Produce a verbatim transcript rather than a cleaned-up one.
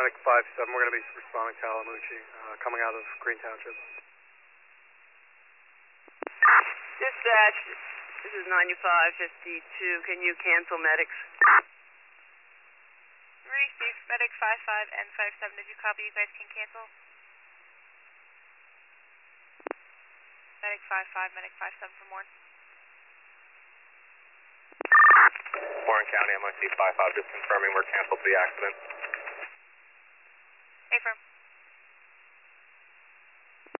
Medic five seven, we're going to be responding to Alamucci, uh, coming out of Green Township. Dispatch, this is ninety-five fifty-two. Can you cancel medics? Receive medic five five and five seven. Did you copy? You guys can cancel. Medic five five, medic five seven for Warren. Warren County, M I C five five, just confirming we're canceled for the accident. Affirm.